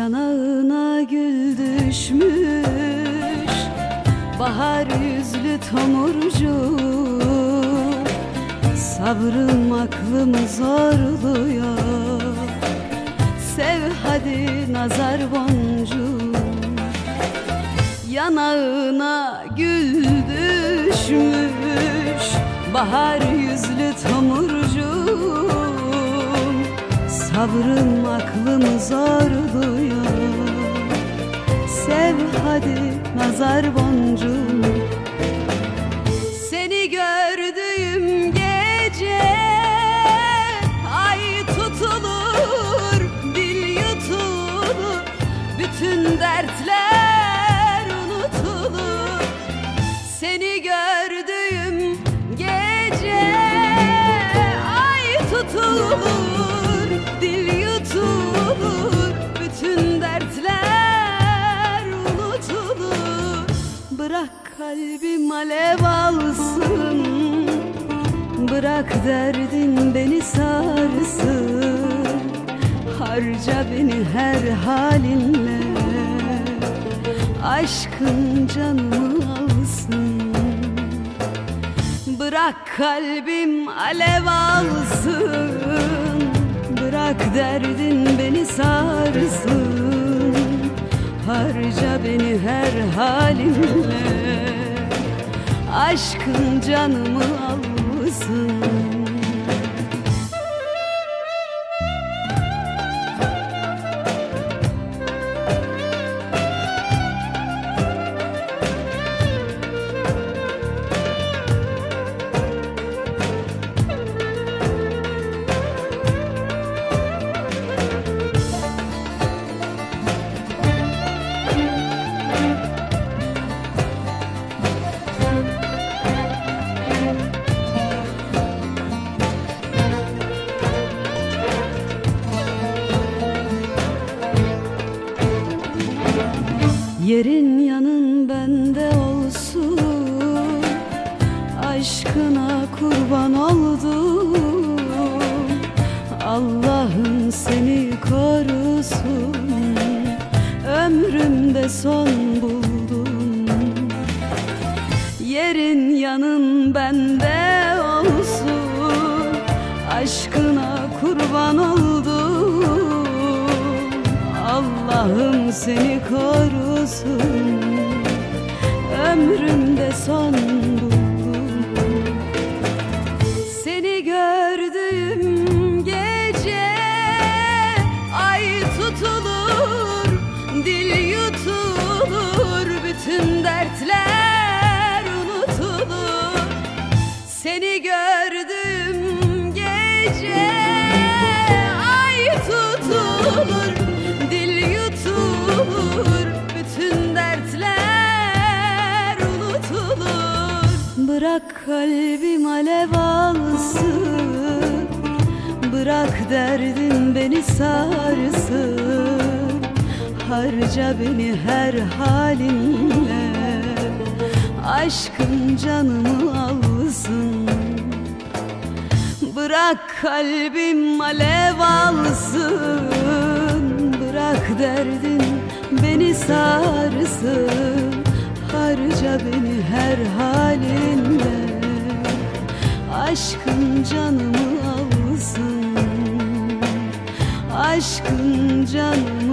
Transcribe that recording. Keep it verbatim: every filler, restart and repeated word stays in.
Yanağına gül düşmüş bahar yüzlü tomurcu. Sabrım aklımı zorluyor. Sev hadi nazar boncuğu. Yanağına gül düşmüş bahar yüzlü tomurcuğum. Sabrım aklımı zorluyor. Sev hadi nazar boncuğum. Seni gördüğüm gece ay tutulur, dil yutulur, bütün dertler unutulur. Seni gördüğüm gece ay tutulur, dil yutulur, bütün dertler unutulur. Bırak kalbim alev alsın, bırak derdin beni sarsın. Harca beni her halinle, aşkın canımı alsın. Bırak kalbim alev alsın, bırak derdin beni sarsın. Harca beni her halinle, aşkın canımı alsın. Yerin yanın bende olsun, aşkına kurban oldum. Allah'ım seni korusun, ömrümde son buldum. Yerin yanın bende olsun, aşkına kurban oldum. Allah'ım seni korusun, ömrümde son buldum. Seni gördüğüm gece ay tutulur, dil yutulur, bütün dertler unutulur. Seni gördüğüm gece ay tutulur, bütün dertler unutulur. Bırak kalbim alev alsın, bırak derdin beni sarsın. Harca beni her halinle, aşkın canımı alsın. Bırak kalbim alev alsın, bırak derdin beni sarsın. Harca beni her halinle, aşkın canımı alsın. Aşkın canımı